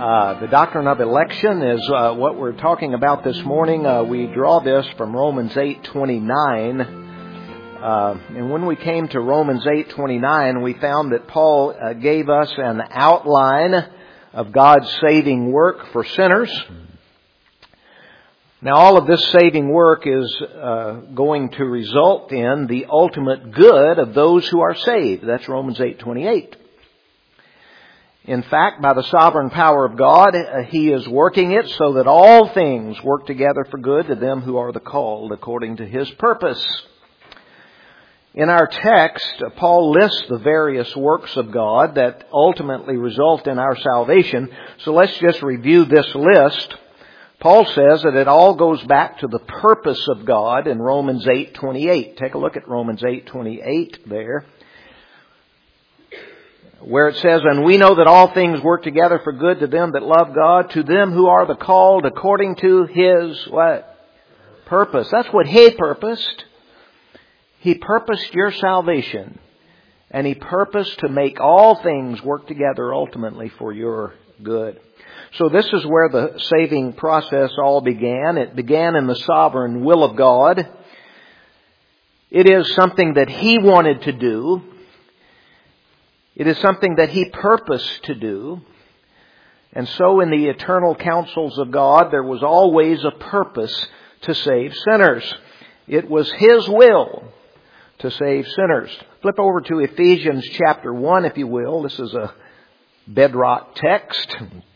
The doctrine of election is what we're talking about this morning. We draw this from Romans 8:29. And when we came to Romans 8:29, we found that Paul gave us an outline of God's saving work for sinners. Now, all of this saving work is going to result in the ultimate good of those who are saved. That's Romans 8:28. In fact, by the sovereign power of God, He is working it so that all things work together for good to them who are the called according to His purpose. In our text, Paul lists the various works of God that ultimately result in our salvation. So let's just review this list. Paul says that it all goes back to the purpose of God in Romans 8:28. Take a look at Romans 8:28 there, where it says, "And we know that all things work together for good to them that love God, to them who are the called according to His," what? Purpose. That's what He purposed. He purposed your salvation. And He purposed to make all things work together ultimately for your good. So this is where the saving process all began. It began in the sovereign will of God. It is something that He wanted to do. It is something that He purposed to do. And so in the eternal counsels of God, there was always a purpose to save sinners. It was His will to save sinners. Flip over to Ephesians chapter 1, if you will. This is a bedrock text.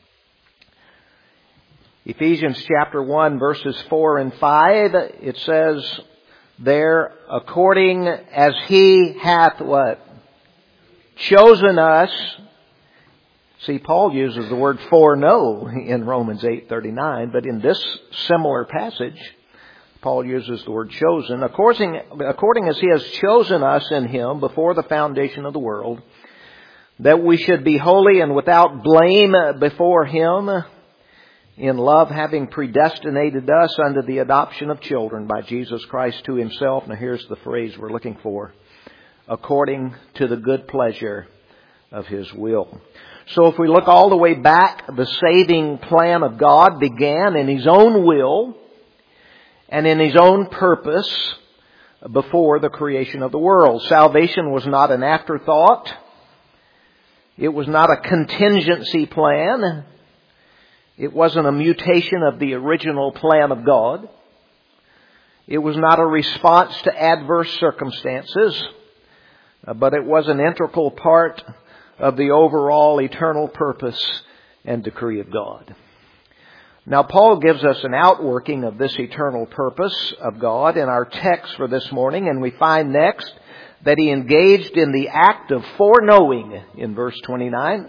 Ephesians chapter 1, verses 4 and 5. It says there, "According as He hath" what? "Chosen us." See, Paul uses the word "foreknow" in Romans 8:39, but in this similar passage, Paul uses the word "chosen." According as He has chosen us in Him before the foundation of the world, that we should be holy and without blame before Him, in love having predestinated us unto the adoption of children by Jesus Christ to Himself. Now here's the phrase we're looking for: according to the good pleasure of His will. So if we look all the way back, the saving plan of God began in His own will and in His own purpose before the creation of the world. Salvation was not an afterthought. It was not a contingency plan. It wasn't a mutation of the original plan of God. It was not a response to adverse circumstances, but it was an integral part of the overall eternal purpose and decree of God. Now, Paul gives us an outworking of this eternal purpose of God in our text for this morning, and we find next that He engaged in the act of foreknowing in verse 29.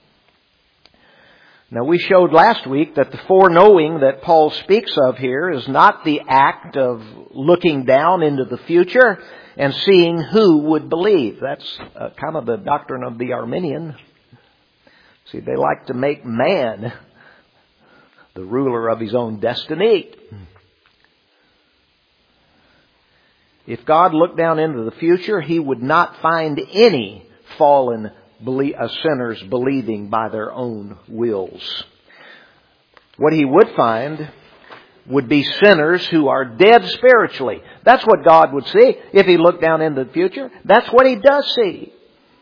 Now, we showed last week that the foreknowing that Paul speaks of here is not the act of looking down into the future and seeing who would believe. That's kind of the doctrine of the Arminian. See, they like to make man the ruler of his own destiny. If God looked down into the future, He would not find any fallen sinners believing by their own wills. What He would find would be sinners who are dead spiritually. That's what God would see if He looked down into the future. That's what He does see.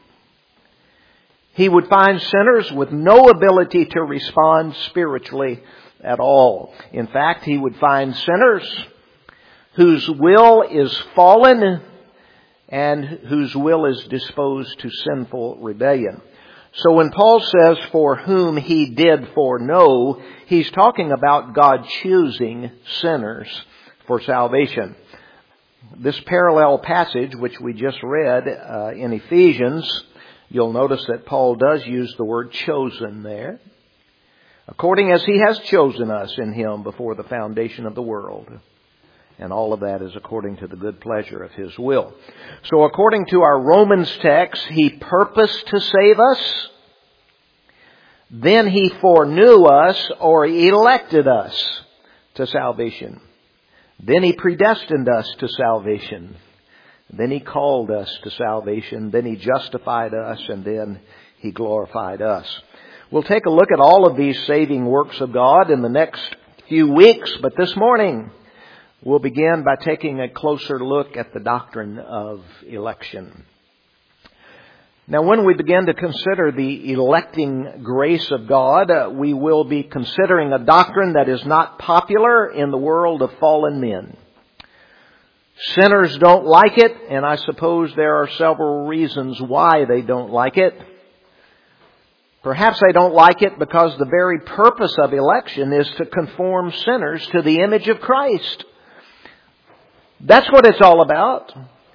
He would find sinners with no ability to respond spiritually at all. In fact, He would find sinners whose will is fallen and whose will is disposed to sinful rebellion. So when Paul says, "for whom He did foreknow," he's talking about God choosing sinners for salvation. This parallel passage, which we just read in Ephesians, you'll notice that Paul does use the word "chosen" there. According as He has chosen us in Him before the foundation of the world. And all of that is according to the good pleasure of His will. So according to our Romans text, He purposed to save us. Then He foreknew us or elected us to salvation. Then He predestined us to salvation. Then He called us to salvation. Then He justified us. And then He glorified us. We'll take a look at all of these saving works of God in the next few weeks, but this morning we'll begin by taking a closer look at the doctrine of election. Now, when we begin to consider the electing grace of God, we will be considering a doctrine that is not popular in the world of fallen men. Sinners don't like it, and I suppose there are several reasons why they don't like it. Perhaps they don't like it because the very purpose of election is to conform sinners to the image of Christ. That's what it's all about.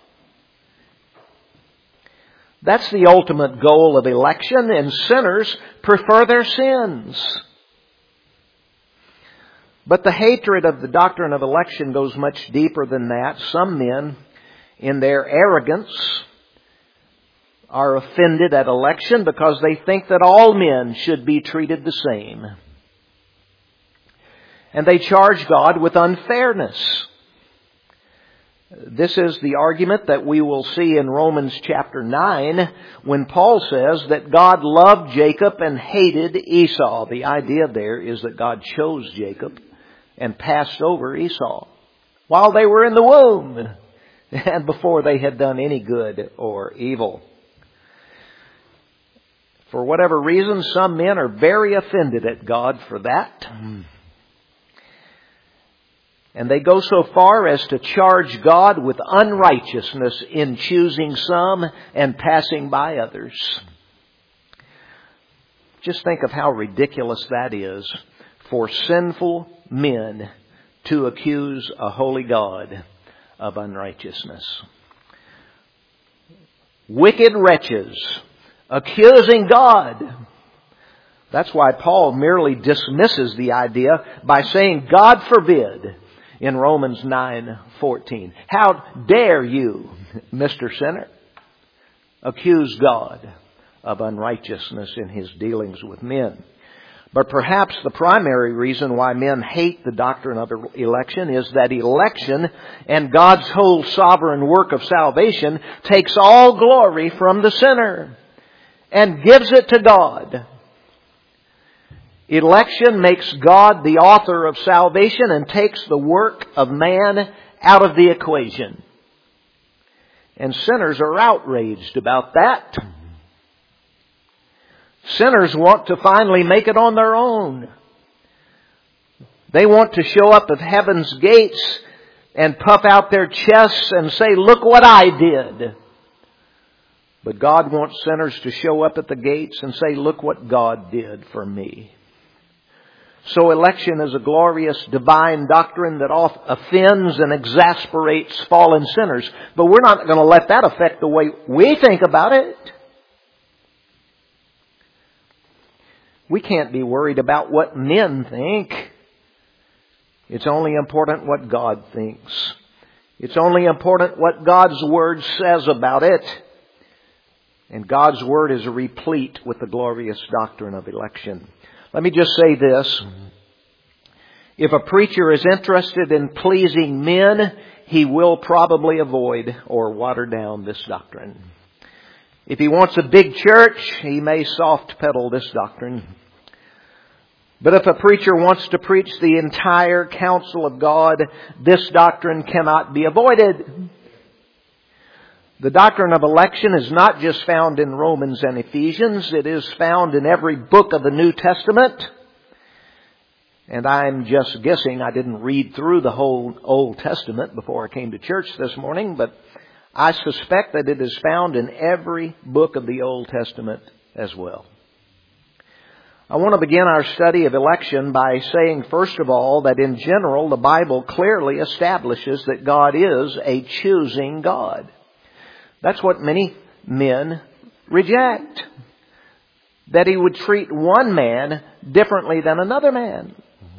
That's the ultimate goal of election, and sinners prefer their sins. But the hatred of the doctrine of election goes much deeper than that. Some men, in their arrogance, are offended at election because they think that all men should be treated the same. And they charge God with unfairness. This is the argument that we will see in Romans chapter 9 when Paul says that God loved Jacob and hated Esau. The idea there is that God chose Jacob and passed over Esau while they were in the womb and before they had done any good or evil. For whatever reason, some men are very offended at God for that. And they go so far as to charge God with unrighteousness in choosing some and passing by others. Just think of how ridiculous that is for sinful men to accuse a holy God of unrighteousness. Wicked wretches accusing God. That's why Paul merely dismisses the idea by saying, God forbid, in Romans 9:14. How dare you, Mr. Sinner, accuse God of unrighteousness in His dealings with men? But perhaps the primary reason why men hate the doctrine of election is that election and God's whole sovereign work of salvation takes all glory from the sinner and gives it to God. Election makes God the author of salvation and takes the work of man out of the equation. And sinners are outraged about that. Sinners want to finally make it on their own. They want to show up at heaven's gates and puff out their chests and say, look what I did. But God wants sinners to show up at the gates and say, look what God did for me. So election is a glorious divine doctrine that offends and exasperates fallen sinners. But we're not going to let that affect the way we think about it. We can't be worried about what men think. It's only important what God thinks. It's only important what God's Word says about it. And God's Word is replete with the glorious doctrine of election. Let me just say this. If a preacher is interested in pleasing men, he will probably avoid or water down this doctrine. If he wants a big church, he may soft pedal this doctrine. But if a preacher wants to preach the entire counsel of God, this doctrine cannot be avoided. The doctrine of election is not just found in Romans and Ephesians. It is found in every book of the New Testament. And I'm just guessing. I didn't read through the whole Old Testament before I came to church this morning, but I suspect that it is found in every book of the Old Testament as well. I want to begin our study of election by saying, first of all, that in general, the Bible clearly establishes that God is a choosing God. That's what many men reject. That He would treat one man differently than another man.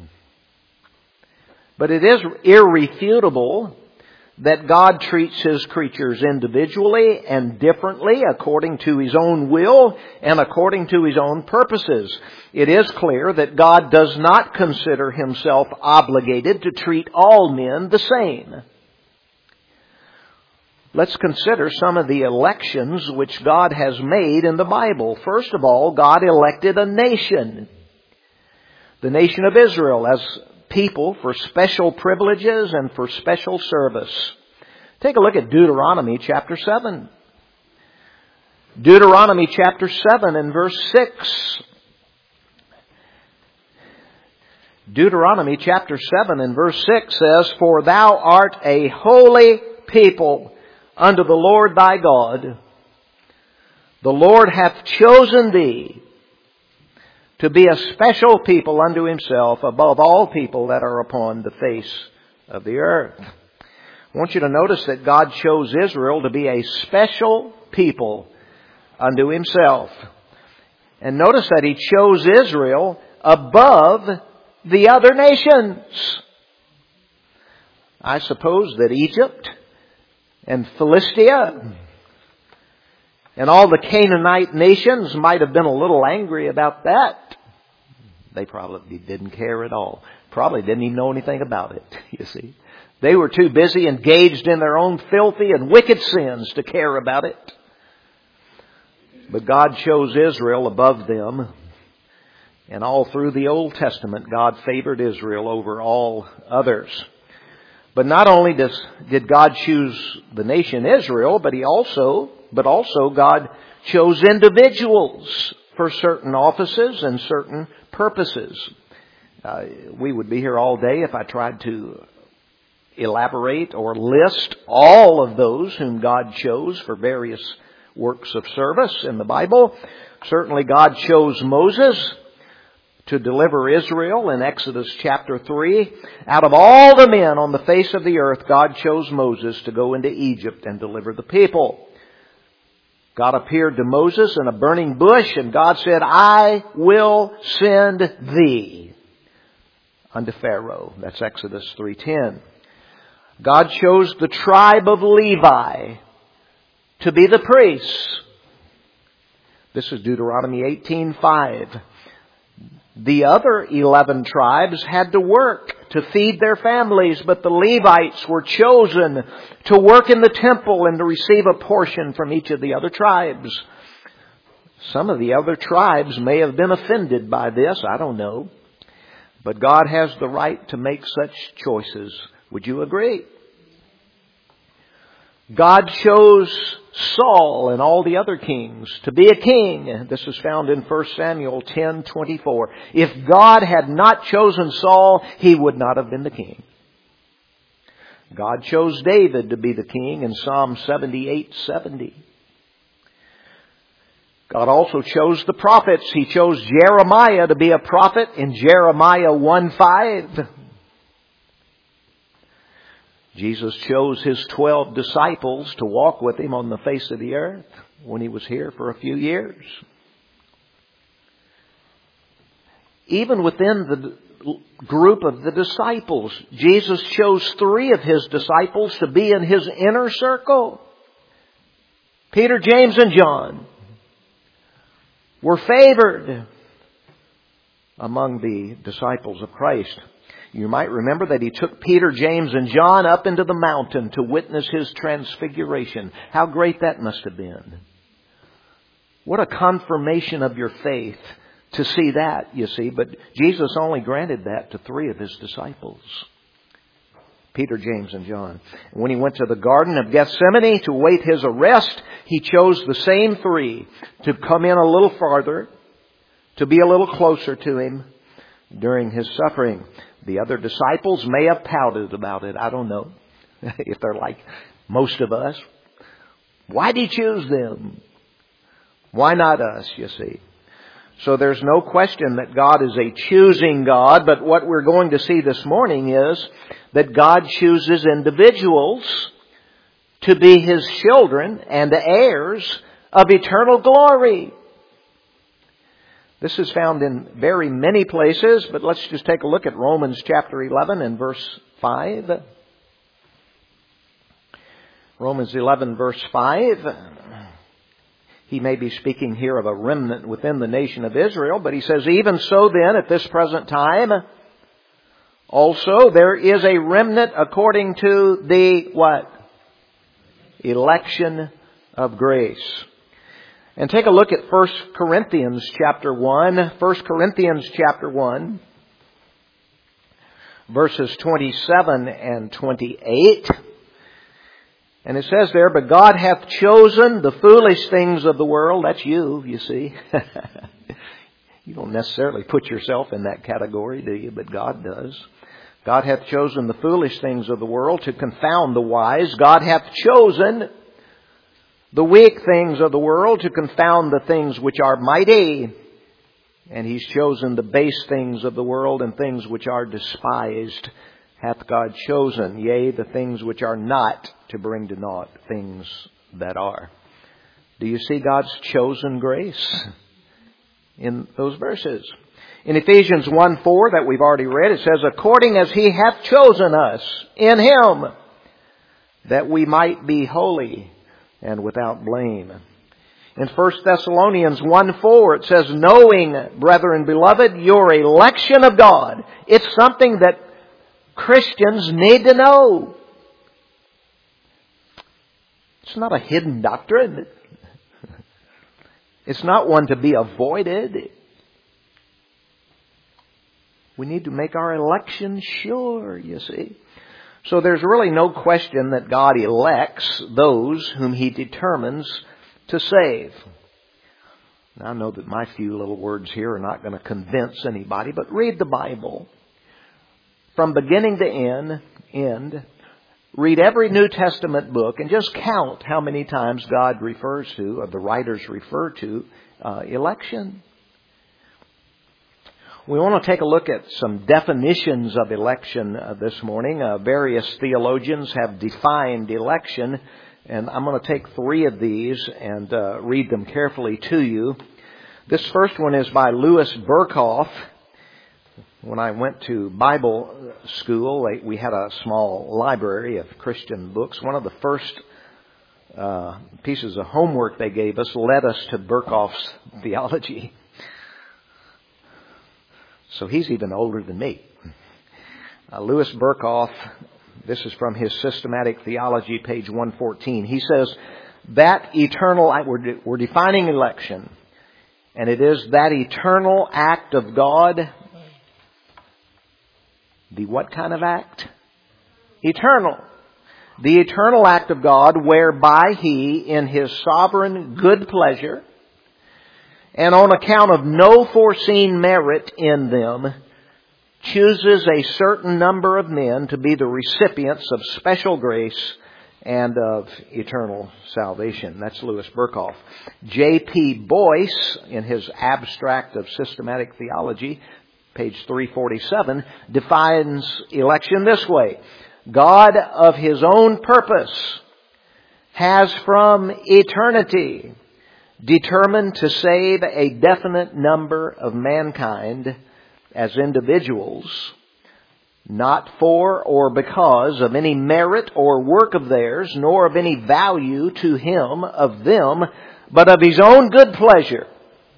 But it is irrefutable that God treats His creatures individually and differently according to His own will and according to His own purposes. It is clear that God does not consider Himself obligated to treat all men the same. let's consider some of the elections which God has made in the Bible. First of all, God elected a nation, the nation of Israel, as people for special privileges and for special service. Take a look at Deuteronomy chapter 7. Deuteronomy chapter 7 and verse 6. Deuteronomy chapter 7 and verse 6 says, "For thou art a holy people unto the Lord thy God. The Lord hath chosen thee to be a special people unto Himself above all people that are upon the face of the earth." I want you to notice that God chose Israel to be a special people unto Himself. And notice that He chose Israel above the other nations. I suppose that Egypt and Philistia and all the Canaanite nations might have been a little angry about that. They probably didn't care at all. Probably didn't even know anything about it, you see. They were too busy engaged in their own filthy and wicked sins to care about it. But God chose Israel above them. And all through the Old Testament, God favored Israel over all others. But not only did God choose the nation Israel, but also God chose individuals for certain offices and certain purposes. We would be here all day if I tried to elaborate or list all of those whom God chose for various works of service in the Bible. Certainly God chose Moses to deliver Israel in Exodus chapter 3. Out of all the men on the face of the earth, God chose Moses to go into Egypt and deliver the people. God appeared to Moses in a burning bush, and God said, "I will send thee unto Pharaoh." That's Exodus 3:10. God chose the tribe of Levi to be the priests. This is Deuteronomy 18:5. The other 11 tribes had to work to feed their families, but the Levites were chosen to work in the temple and to receive a portion from each of the other tribes. Some of the other tribes may have been offended by this, I don't know. But God has the right to make such choices. Would you agree? God chose Saul and all the other kings to be a king. This is found in 1 Samuel 10:24. If God had not chosen Saul, he would not have been the king. God chose David to be the king in Psalm 78:70. God also chose the prophets. He chose Jeremiah to be a prophet in Jeremiah 1:5. Jesus chose His 12 disciples to walk with Him on the face of the earth when He was here for a few years. Even within the group of the disciples, Jesus chose 3 of His disciples to be in His inner circle. Peter, James, and John were favored among the disciples of Christ. You might remember that He took Peter, James, and John up into the mountain to witness His transfiguration. How great that must have been. What a confirmation of your faith to see that, you see. But Jesus only granted that to 3 of His disciples. Peter, James, and John. When He went to the Garden of Gethsemane to await His arrest, He chose the same 3 to come in a little farther, to be a little closer to Him during His suffering. The other disciples may have pouted about it. I don't know if they're like most of us. Why did He choose them? Why not us, you see? So there's no question that God is a choosing God. But what we're going to see this morning is that God chooses individuals to be His children and heirs of eternal glory. This is found in very many places, but let's just take a look at Romans chapter 11 and verse 5. Romans 11 verse 5. He may be speaking here of a remnant within the nation of Israel, but he says, "Even so then, at this present time, also there is a remnant according to the" what? election of grace. And take a look at 1 Corinthians chapter 1. 1 Corinthians chapter 1, verses 27 and 28. And it says there, "But God hath chosen the foolish things of the world." That's you see. You don't necessarily put yourself in that category, do you? But God does. "God hath chosen the foolish things of the world to confound the wise. God hath chosen the weak things of the world to confound the things which are mighty. And He's chosen the base things of the world and things which are despised hath God chosen, yea, the things which are not, to bring to naught things that are." Do you see God's chosen grace in those verses? In Ephesians 1:4 that we've already read, it says, "According as He hath chosen us in Him, that we might be holy and without blame." In 1 Thessalonians 1:4 it says, "Knowing, brethren beloved, your election of God." It's something that Christians need to know. It's not a hidden doctrine. It's not one to be avoided. We need to make our election sure, you see. So there's really no question that God elects those whom He determines to save. Now, I know that my few little words here are not going to convince anybody, but read the Bible from beginning to end. Read every New Testament book and just count how many times God refers to, or the writers refer to, election. We want to take a look at some definitions of election this morning. Various theologians have defined election, and I'm going to take 3 of these and read them carefully to you. This first one is by Louis Berkhof. When I went to Bible school, we had a small library of Christian books. One of the first pieces of homework they gave us led us to Berkhof's theology. So he's even older than me. Louis Berkhof, this is from his Systematic Theology, page 114. He says, that eternal, we're defining election, and it is that eternal act of God. The what kind of act? Eternal. The eternal act of God whereby He, in His sovereign good pleasure, and on account of no foreseen merit in them, chooses a certain number of men to be the recipients of special grace and of eternal salvation. That's Louis Berkhof. J.P. Boyce, in his Abstract of Systematic Theology, page 347, defines election this way. God of His own purpose has from eternity determined to save a definite number of mankind as individuals, not for or because of any merit or work of theirs, nor of any value to Him of them, but of His own good pleasure.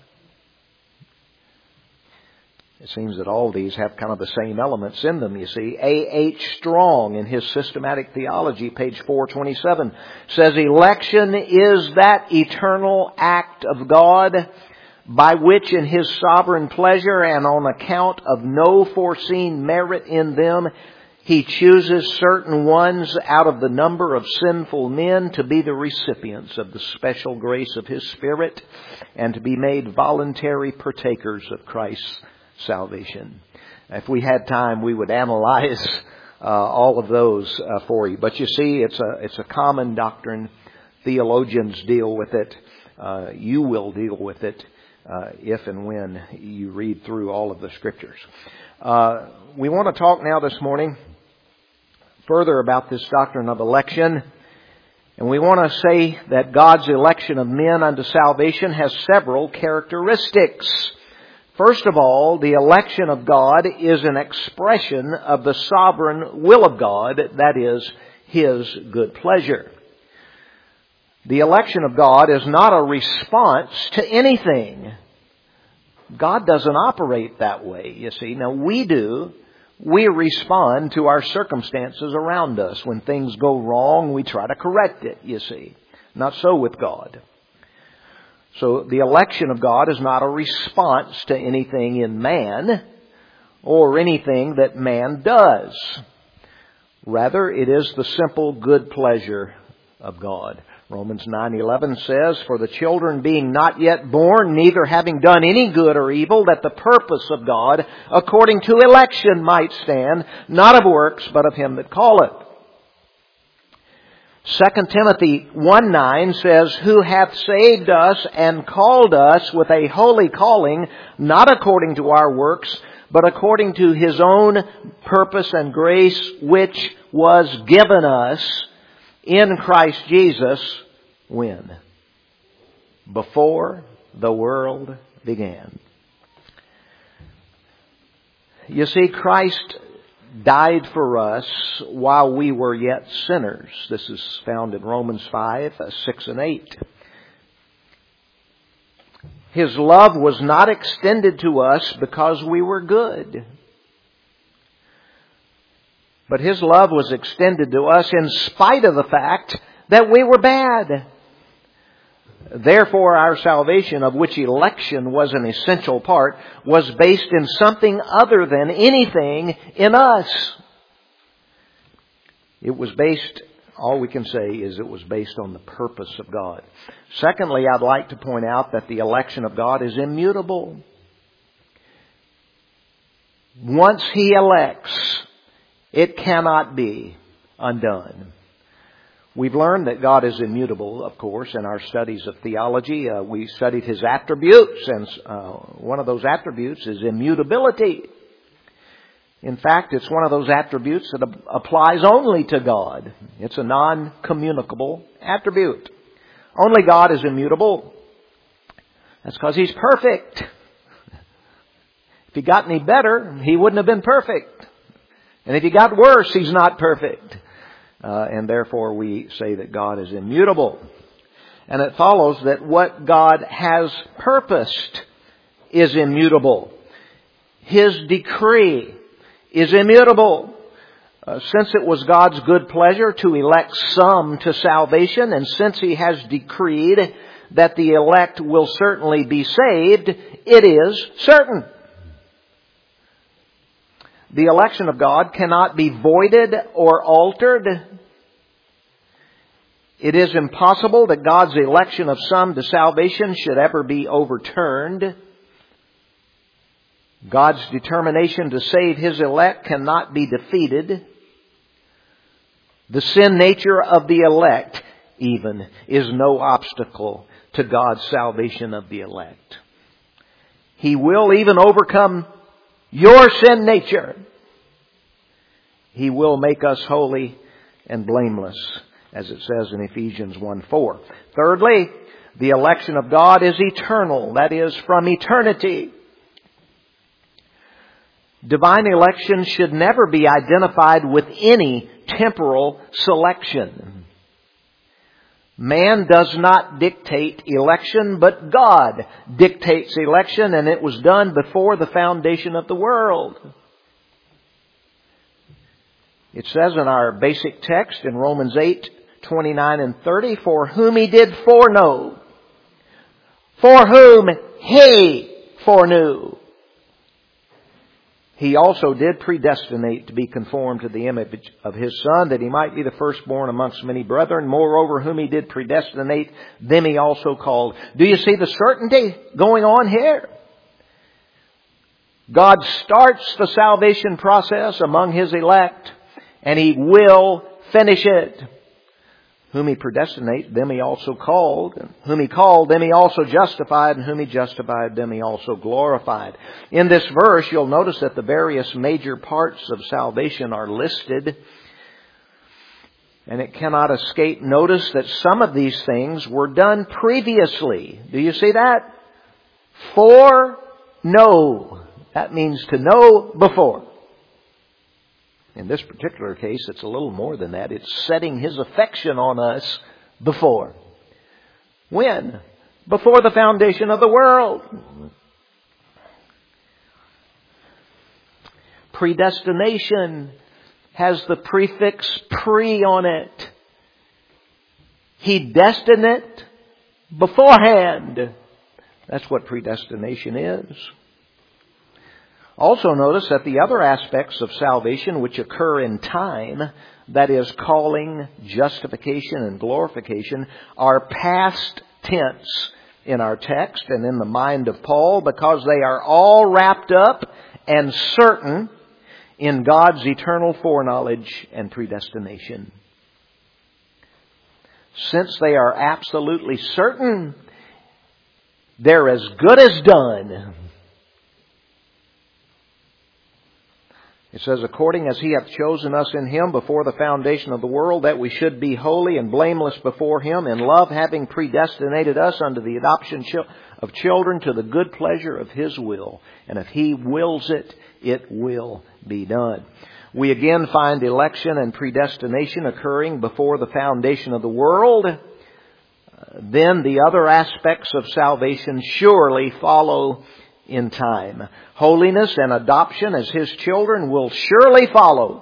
It seems that all these have kind of the same elements in them, you see. A.H. Strong, in his Systematic Theology, page 427, says, election is that eternal act of God by which in His sovereign pleasure and on account of no foreseen merit in them, He chooses certain ones out of the number of sinful men to be the recipients of the special grace of His Spirit and to be made voluntary partakers of Christ's salvation. If we had time, we would analyze all of those for you. But you see, it's a common doctrine. Theologians deal with it. You will deal with it if and when you read through all of the Scriptures. We want to talk now this morning further about this doctrine of election. And we want to say that God's election of men unto salvation has several characteristics. First of all, the election of God is an expression of the sovereign will of God, that is, His good pleasure. The election of God is not a response to anything. God doesn't operate that way, you see. Now, we do. we respond to our circumstances around us. When things go wrong, we try to correct it, you see. Not so with God. So the election of God is not a response to anything in man or anything that man does. Rather, it is the simple good pleasure of God. Romans 9:11 says, "For the children being not yet born, neither having done any good or evil, that the purpose of God according to election might stand, not of works, but of him that calleth." 2 Timothy 1:9 says, "Who hath saved us and called us with a holy calling, not according to our works, but according to his own purpose and grace, which was given us in Christ Jesus." When? Before the world began. You see, Christ died for us while we were yet sinners. This is found in Romans 5:6 and 8. His love was not extended to us because we were good, but His love was extended to us in spite of the fact that we were bad. Therefore, our salvation, of which election was an essential part, was based in something other than anything in us. It was based, all we can say is it was based on the purpose of God. Secondly, I'd like to point out that the election of God is immutable. Once He elects, it cannot be undone. We've learned that God is immutable, of course, in our studies of theology. We studied His attributes, and one of those attributes is immutability. In fact, it's one of those attributes that applies only to God. It's a non-communicable attribute. Only God is immutable. That's because He's perfect. If He got any better, He wouldn't have been perfect. And if He got worse, He's not perfect. And therefore we say that God is immutable. And it follows that what God has purposed is immutable. His decree is immutable. Since it was God's good pleasure to elect some to salvation, and since He has decreed that the elect will certainly be saved, it is certain. The election of God cannot be voided or altered. It is impossible that God's election of some to salvation should ever be overturned. God's determination to save His elect cannot be defeated. The sin nature of the elect, even, is no obstacle to God's salvation of the elect. He will even overcome your sin nature. He will make us holy and blameless, as it says in Ephesians 1:4. Thirdly, the election of God is eternal, that is, from eternity. Divine election should never be identified with any temporal selection. Man does not dictate election, but God dictates election, and it was done before the foundation of the world. It says in our basic text in Romans 8:29 and 30, "For whom He did foreknow, for whom He foreknew, He also did predestinate to be conformed to the image of His Son, that He might be the firstborn amongst many brethren. Moreover, whom He did predestinate, them He also called." Do you see the certainty going on here? God starts the salvation process among His elect, and He will finish it. Whom He predestinate, them He also called. Whom He called, them He also justified. And whom He justified, them He also glorified. In this verse, you'll notice that the various major parts of salvation are listed. And it cannot escape notice that some of these things were done previously. Do you see that? Foreknow. That means to know before. In this particular case, it's a little more than that. It's setting His affection on us before. When? Before the foundation of the world. Predestination has the prefix pre on it. He destined it beforehand. That's what predestination is. Also notice that the other aspects of salvation which occur in time, that is calling, justification, and glorification, are past tense in our text and in the mind of Paul, because they are all wrapped up and certain in God's eternal foreknowledge and predestination. Since they are absolutely certain, they're as good as done. It says, according as He hath chosen us in Him before the foundation of the world, that we should be holy and blameless before Him, in love, having predestinated us unto the adoption of children to the good pleasure of His will. And if He wills it, it will be done. We again find election and predestination occurring before the foundation of the world. Then the other aspects of salvation surely follow in time. Holiness and adoption as His children will surely follow.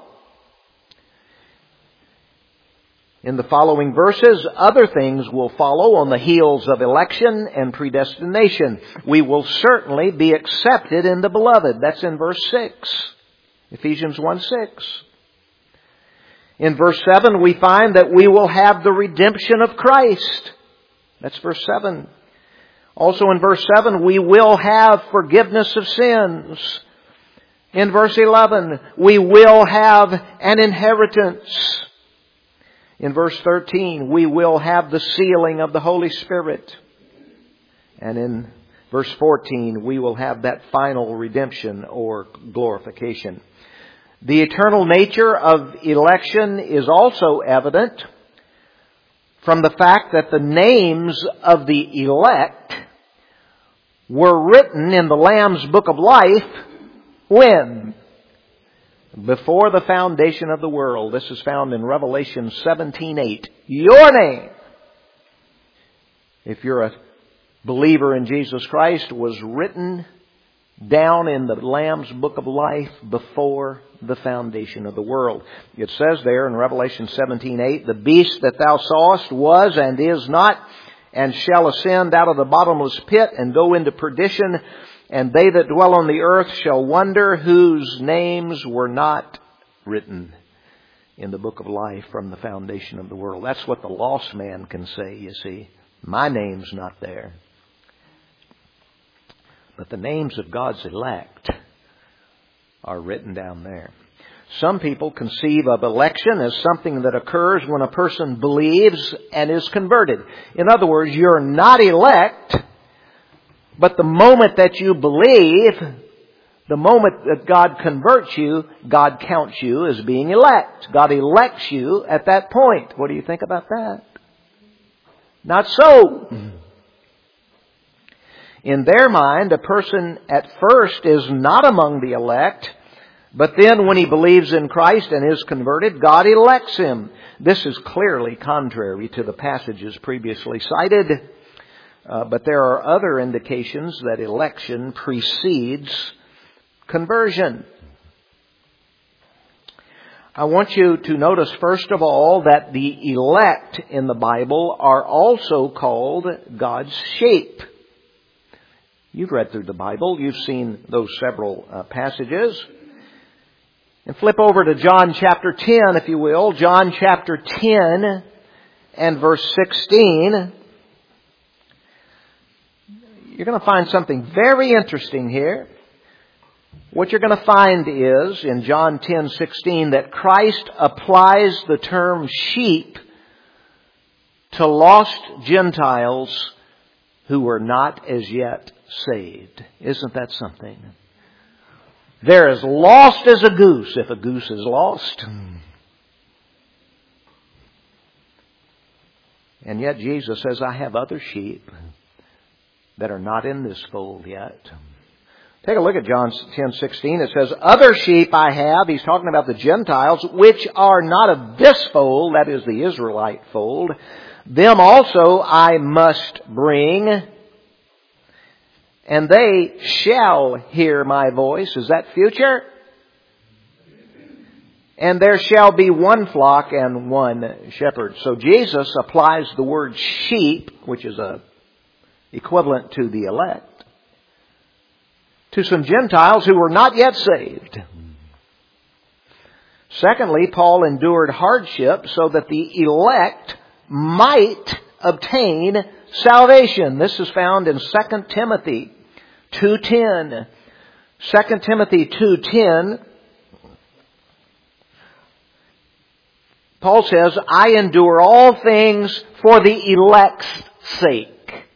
In the following verses, other things will follow on the heels of election and predestination. We will certainly be accepted in the beloved. That's in verse 6. Ephesians 1:6. In verse 7, we find that we will have the redemption of Christ. That's verse 7. Also in verse 7, we will have forgiveness of sins. In verse 11, we will have an inheritance. In verse 13, we will have the sealing of the Holy Spirit. And in verse 14, we will have that final redemption or glorification. The eternal nature of election is also evident from the fact that the names of the elect were written in the Lamb's Book of Life when? Before the foundation of the world. This is found in Revelation 17:8. Your name, if you're a believer in Jesus Christ, was written down in the Lamb's Book of Life before the foundation of the world. It says there in Revelation 17:8, the beast that thou sawest was and is not, and shall ascend out of the bottomless pit and go into perdition. And they that dwell on the earth shall wonder whose names were not written in the book of life from the foundation of the world. That's what the lost man can say, you see. My name's not there. But the names of God's elect are written down there. Some people conceive of election as something that occurs when a person believes and is converted. In other words, you're not elect, but the moment that you believe, the moment that God converts you, God counts you as being elect. God elects you at that point. What do you think about that? Not so. In their mind, a person at first is not among the elect, but then when he believes in Christ and is converted, God elects him. This is clearly contrary to the passages previously cited. But there are other indications that election precedes conversion. I want you to notice, first of all, that the elect in the Bible are also called God's sheep. You've read through the Bible. You've seen those several passages. And flip over to John chapter 10, if you will. John chapter 10 and verse 16. You're going to find something very interesting here. What you're going to find is, in John 10:16, that Christ applies the term sheep to lost Gentiles who were not as yet saved. Isn't that something? They're as lost as a goose, if a goose is lost. And yet Jesus says, I have other sheep that are not in this fold yet. Take a look at John 10:16. It says, other sheep I have, he's talking about the Gentiles, which are not of this fold, that is the Israelite fold. Them also I must bring, and they shall hear my voice. Is that future? And there shall be one flock and one shepherd. So Jesus applies the word sheep, which is equivalent to the elect, to some Gentiles who were not yet saved. Secondly, Paul endured hardship so that the elect might obtain salvation. This is found in 2 Timothy 2:10. 2 Timothy 2:10, Paul says, I endure all things for the elect's sake.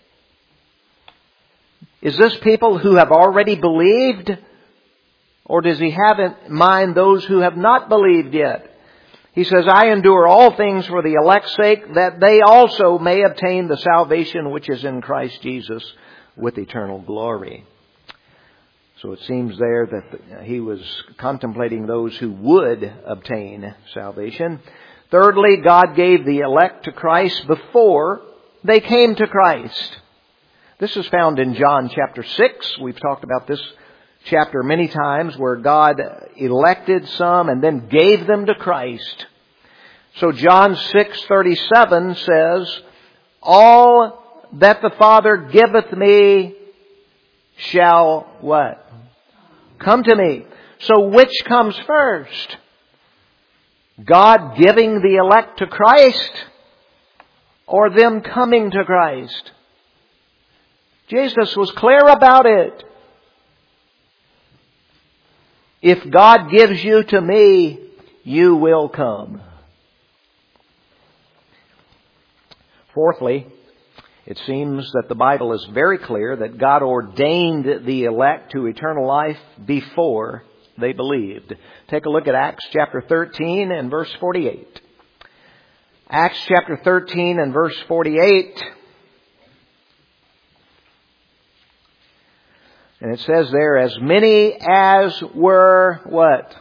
Is this people who have already believed? Or does he have in mind those who have not believed yet? He says, I endure all things for the elect's sake, that they also may obtain the salvation which is in Christ Jesus with eternal glory. So it seems there that he was contemplating those who would obtain salvation. Thirdly, God gave the elect to Christ before they came to Christ. This is found in John chapter 6. We've talked about this chapter many times, where God elected some and then gave them to Christ. So John 6:37 says, all that the Father giveth me shall what? Come to me. So which comes first? God giving the elect to Christ, or them coming to Christ? Jesus was clear about it. If God gives you to me, you will come. Fourthly, it seems that the Bible is very clear that God ordained the elect to eternal life before they believed. Take a look at Acts chapter 13 and verse 48. Acts chapter 13 and verse 48. And it says there, as many as were what?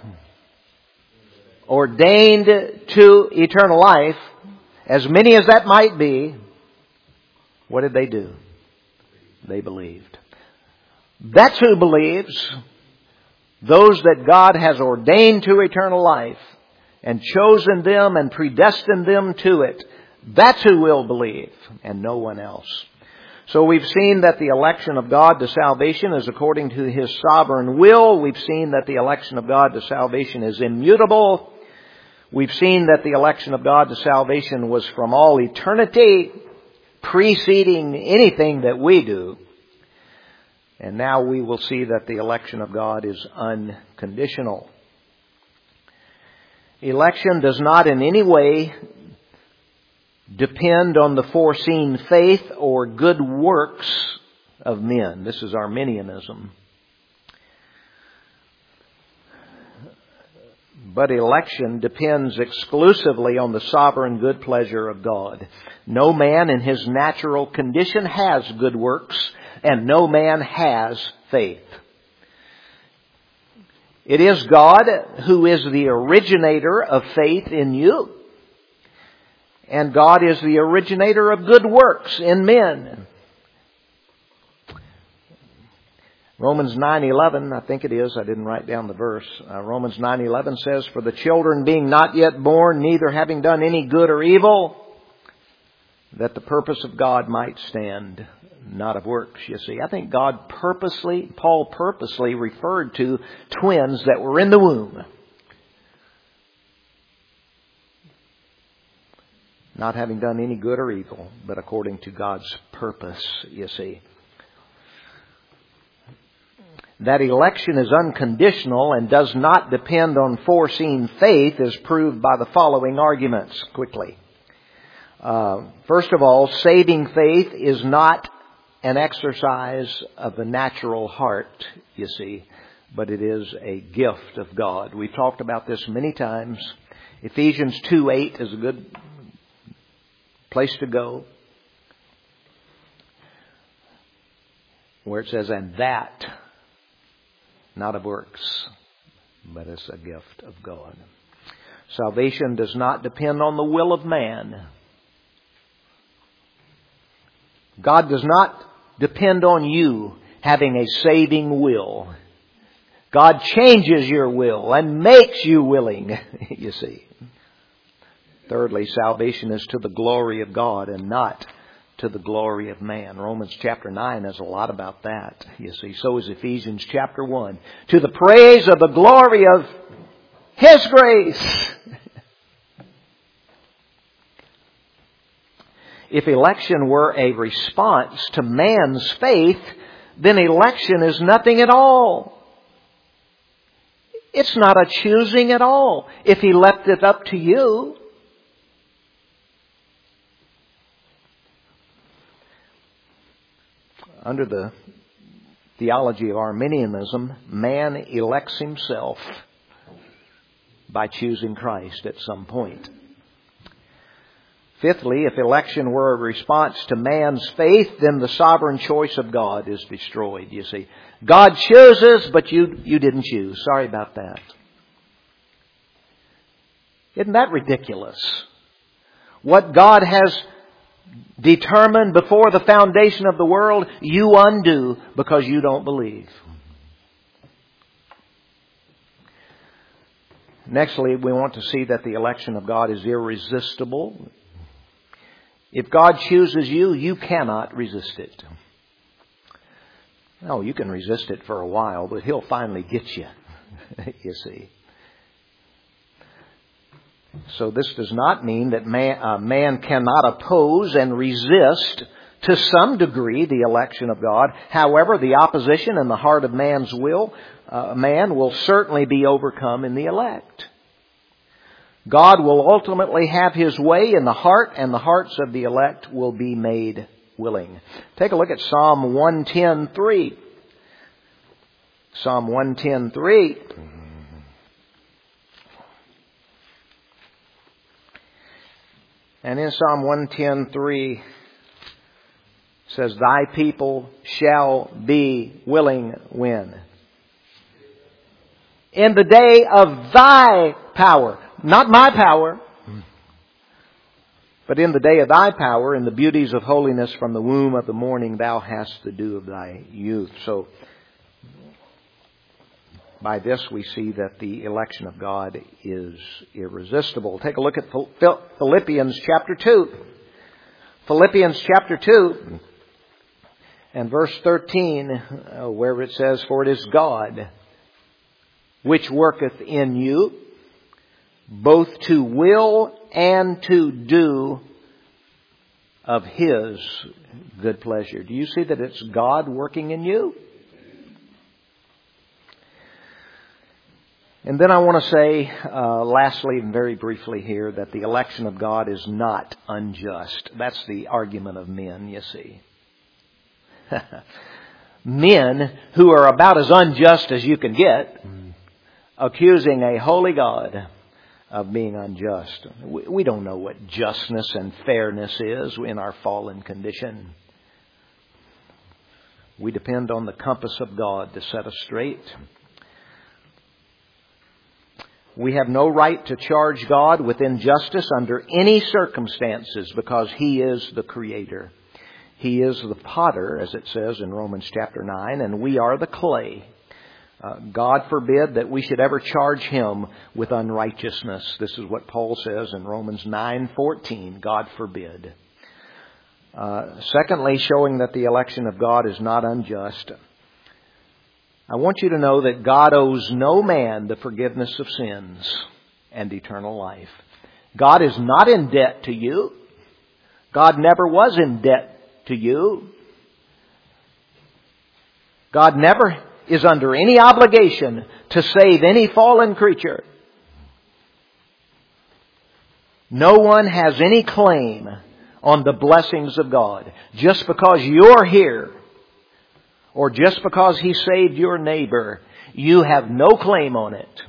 Ordained to eternal life, as many as that might be, what did they do? They believed. That's who believes. Those that God has ordained to eternal life and chosen them and predestined them to it. That's who will believe, and no one else. So we've seen that the election of God to salvation is according to His sovereign will. We've seen that the election of God to salvation is immutable. We've seen that the election of God to salvation was from all eternity, preceding anything that we do. And now we will see that the election of God is unconditional. Election does not in any way depend on the foreseen faith or good works of men. This is Arminianism. But election depends exclusively on the sovereign good pleasure of God. No man in his natural condition has good works, and no man has faith. It is God who is the originator of faith in you. And God is the originator of good works in men. Romans 9:11, I think it is, I didn't write down the verse. Romans 9:11 says, for the children being not yet born, neither having done any good or evil, that the purpose of God might stand, not of works, you see. I think Paul purposely referred to twins that were in the womb. Not having done any good or evil, but according to God's purpose, you see. That election is unconditional and does not depend on foreseen faith is proved by the following arguments quickly. First of all, saving faith is not an exercise of the natural heart, you see, but it is a gift of God. We've talked about this many times. Ephesians 2:8 is a good place to go, where it says, and that, not of works, but it's a gift of God. Salvation does not depend on the will of man. God does not depend on you having a saving will. God changes your will and makes you willing, you see. Thirdly, salvation is to the glory of God and not to the glory of man. Romans chapter 9 has a lot about that, you see. So is Ephesians chapter 1. To the praise of the glory of His grace. If election were a response to man's faith, then election is nothing at all. It's not a choosing at all if He left it up to you. Under the theology of Arminianism, man elects himself by choosing Christ at some point. Fifthly, if election were a response to man's faith, then the sovereign choice of God is destroyed, you see. God chooses, but you didn't choose. Sorry about that. Isn't that ridiculous? What God has determined before the foundation of the world, you undo because you don't believe. Nextly, we want to see that the election of God is irresistible. If God chooses you, you cannot resist it. No, you can resist it for a while, but He'll finally get you, you see. So this does not mean that man cannot oppose and resist to some degree the election of God. However, the opposition in the heart of man's will, man will certainly be overcome in the elect. God will ultimately have His way in the heart, and the hearts of the elect will be made willing. Take a look at Psalm 110:3. Psalm 110:3. And in Psalm 110:3 says, Thy people shall be willing when? In the day of Thy power. Not my power. But in the day of Thy power, in the beauties of holiness from the womb of the morning, Thou hast the dew of Thy youth. So, by this we see that the election of God is irresistible. Take a look at Philippians chapter 2. Philippians chapter 2 and verse 13, where it says, For it is God which worketh in you, both to will and to do of His good pleasure. Do you see that it's God working in you? And then I want to say, lastly and very briefly here, that the election of God is not unjust. That's the argument of men, you see. Men who are about as unjust as you can get, accusing a holy God of being unjust. We don't know what justness and fairness is in our fallen condition. We depend on the compass of God to set us straight. We have no right to charge God with injustice under any circumstances because He is the Creator. He is the potter, as it says in Romans chapter 9, and we are the clay. God forbid that we should ever charge Him with unrighteousness. This is what Paul says in Romans 9:14. God forbid. Secondly, showing that the election of God is not unjust, I want you to know that God owes no man the forgiveness of sins and eternal life. God is not in debt to you. God never was in debt to you. God never is under any obligation to save any fallen creature. No one has any claim on the blessings of God. Just because you're here, or just because He saved your neighbor, you have no claim on it.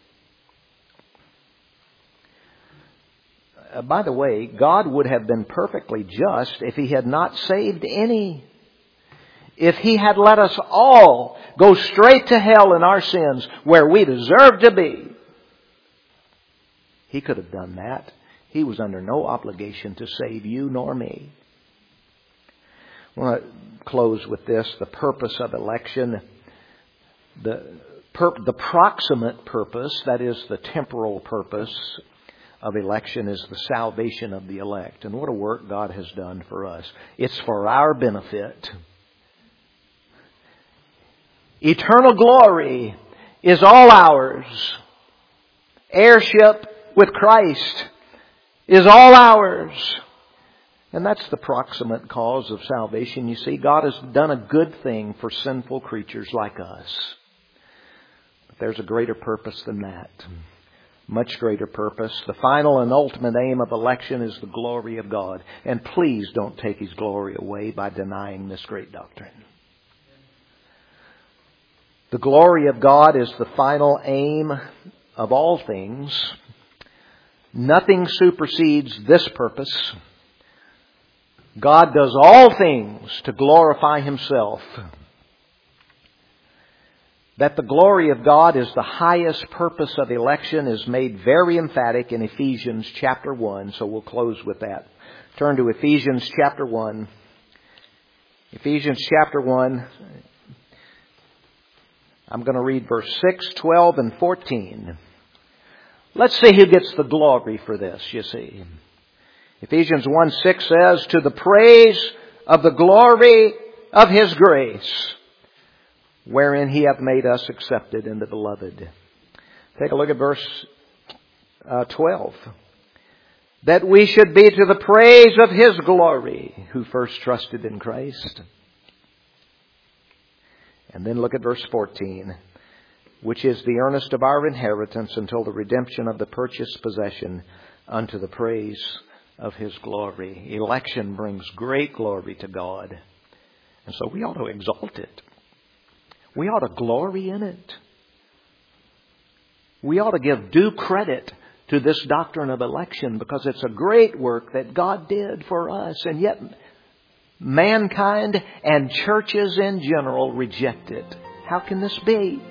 By the way, God would have been perfectly just if He had not saved any. If He had let us all go straight to hell in our sins where we deserve to be, He could have done that. He was under no obligation to save you nor me. I want to close with this. The purpose of election. The The proximate purpose, that is the temporal purpose of election, is the salvation of the elect. And what a work God has done for us. It's for our benefit. Eternal glory is all ours. Heirship with Christ is all ours. And that's the proximate cause of salvation. You see, God has done a good thing for sinful creatures like us. But there's a greater purpose than that. Much greater purpose. The final and ultimate aim of election is the glory of God. And please don't take His glory away by denying this great doctrine. The glory of God is the final aim of all things. Nothing supersedes this purpose. God does all things to glorify Himself. That the glory of God is the highest purpose of election is made very emphatic in Ephesians chapter 1. So we'll close with that. Turn to Ephesians chapter 1. Ephesians chapter 1. I'm going to read verse 6, 12, and 14. Let's see who gets the glory for this, you see. Ephesians 1:6 says, "To the praise of the glory of His grace, wherein He hath made us accepted in the Beloved." Take a look at verse 12. "That we should be to the praise of His glory, who first trusted in Christ." And then look at verse 14. "Which is the earnest of our inheritance until the redemption of the purchased possession unto the praise of His glory." Election brings great glory to God. And so we ought to exalt it. We ought to glory in it. We ought to give due credit to this doctrine of election because it's a great work that God did for us. And yet mankind and churches in general reject it. How can this be?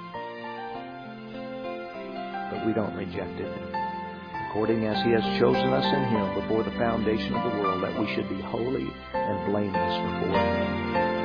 But we don't reject it. According as He has chosen us in Him before the foundation of the world, that we should be holy and blameless before Him.